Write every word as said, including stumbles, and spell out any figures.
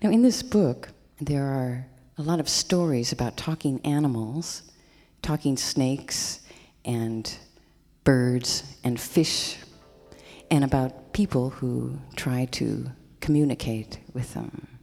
Now, in this book, there are a lot of stories about talking animals, talking snakes, and birds, and fish, and about people who try to communicate with them.